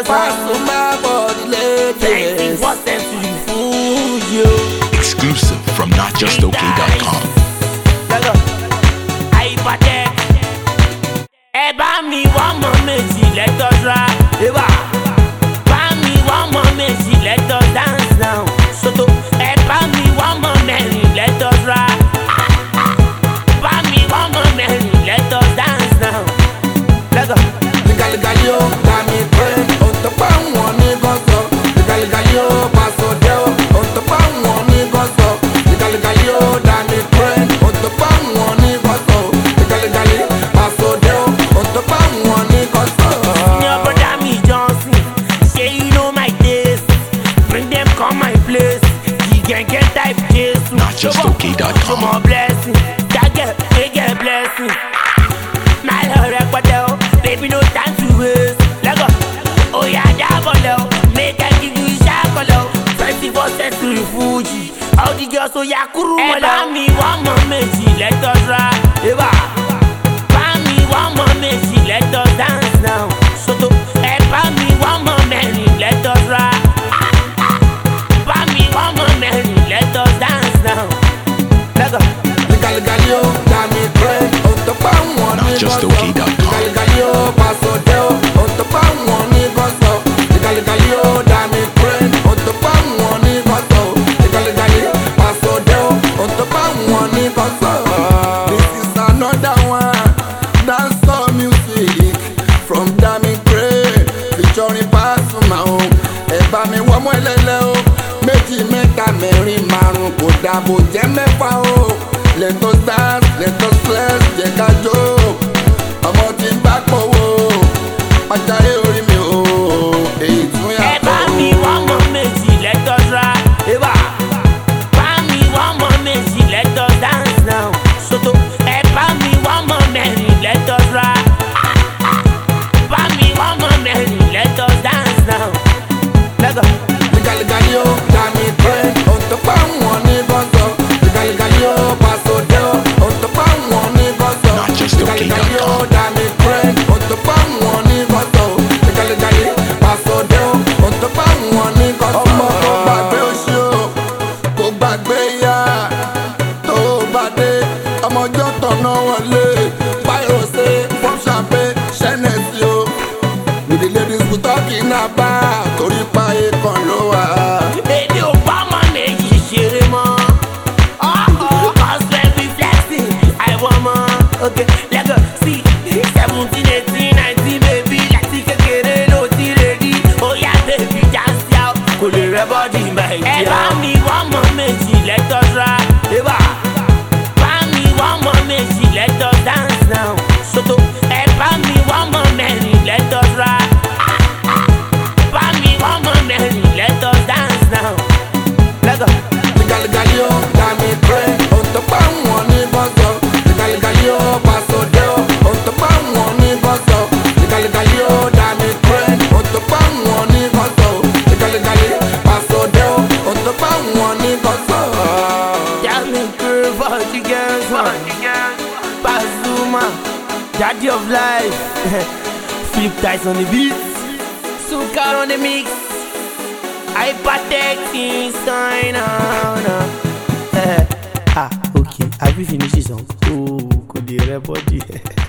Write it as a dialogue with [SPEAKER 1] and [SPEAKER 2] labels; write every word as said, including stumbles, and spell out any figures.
[SPEAKER 1] girls
[SPEAKER 2] Pasuma for the ladies.
[SPEAKER 1] twenty-four century food, yo.
[SPEAKER 3] Exclusive from not just okay dot com.
[SPEAKER 1] Hypertech. Ẹ bá mi wá ọmọ méjì, let us rap. Eba. Bá mi wá ọmọ méjì, let us dance now. Soto. Ẹ bá mi wá ọmọ mẹ́rin, let us rap. Bá mi wá ọmọ mẹ́rin, let us dance now. Let's go.
[SPEAKER 2] Ligali yo, dami brain, on top of one nigga so. Ligali yo, paso deo, on top of one nigga so. Ligali yo, dami brain, on top of one nigga so. Ligali paso deo, on top of one nigga so.
[SPEAKER 1] Your brother me Johnson, say you know my taste. Bring them come my place. You can get type case.
[SPEAKER 3] not just okay dot com.
[SPEAKER 1] Show more blessing, that get, they get blessing. My love, but baby, no time to waste. Let go. Oh yeah, double make I give you shackle. twenty-four century Fuji. All the girls so ya kuru. Ẹ bá mi wá ọmọ méjì, let us rap. Eba. Bá mi wá ọmọ méjì, let us dance now. Soto. Ẹ bá mi wá ọmọ mẹ́rin, let us rap. Bá mi wá ọmọ mẹ́rin, let us dance now. Let go.
[SPEAKER 2] Ligali yo, dami brain, on top of one
[SPEAKER 3] not
[SPEAKER 2] nigga
[SPEAKER 3] just
[SPEAKER 2] so.
[SPEAKER 3] okay dot com.
[SPEAKER 2] Ligali yo, paso deo, on top of one nigga so. Ligali yo, dami brain, on top of one nigga so. Ligali paso deo, on top of one nigga so. This is another one, dancehall music from Dami Brain, featuring Pasuma o. Ẹ bá mi wá ọmọ ẹlẹ́lẹ́ o, méjì mẹ́ta mẹ́rin márùn kò dàbò jẹ́ mẹ́fà o. Let us dance, let us flex, jẹ́ ká jó. Ọmọ tí ń bá pọ̀wọ́, pàjáyé orí mi o, èyí tún
[SPEAKER 1] Ẹ
[SPEAKER 2] yàtọ̀
[SPEAKER 1] bá
[SPEAKER 2] o.
[SPEAKER 1] mi wá ọmọ méjì, let us rap. Eba. Bá mi wá ọmọ méjì, let us dance now. Soto. Ẹ bá mi wá ọmọ mẹ́rin, let us rap. Bá mi wá ọmọ mẹ́rin, let us dance now. Let's go.
[SPEAKER 2] Ligali yo, dami brain, on top of one nigga so. Ligali yo, paso deo, on top of one nigga so.
[SPEAKER 3] not just okay dot
[SPEAKER 2] Ligali yo,
[SPEAKER 3] com.
[SPEAKER 2] dami brain, on top of one nigga so. Ligali paso deo, on top of one nigga so. Ọmọ kò gbàgbé oṣù o, kò gbàgbé ya. Tó bá dé, ọmọjọ́ tọ̀nà wọlé. Báyọ̀ ṣe fún ṣàpé ṣẹ́nẹ̀sì o. With the ladies we talking about, torí pa ikọ̀ ló wà.
[SPEAKER 1] Èmi ò bá ọmọ méjì ṣeré mọ́. Cause when we flexing, I want more. Okay, let's go. See, seventeen, eighteen, nineteen, baby, láti kékeré ló ti ready. Oh yeah, baby, just out. Kò lè rẹ bọ́dì my dear. Ẹ bá mi wá ọmọ méjì, let us rap. Eba. Bá mi wá ọmọ méjì, let us dance now. Soto. Ẹ bá mi wá ọmọ mẹ́rin, let us rap. Bá mi wá ọmọ mẹ́rin, let us dance now. Let's go.
[SPEAKER 2] Ligali yo, dami brain, on top of one nigga so. Ligali yo, paso deo, on top of one nigga so. Ligali yo, dami brain, on top of one nigga so. Ligali paso deo, on top of one nigga so.
[SPEAKER 1] Dami Brain for the girls, man. Pasuma, daddy of life. Flip ties on the beat. Sukar on the mix. Hypertech sign on. Ah, okay. Have you finished the song? Oh, could you record it?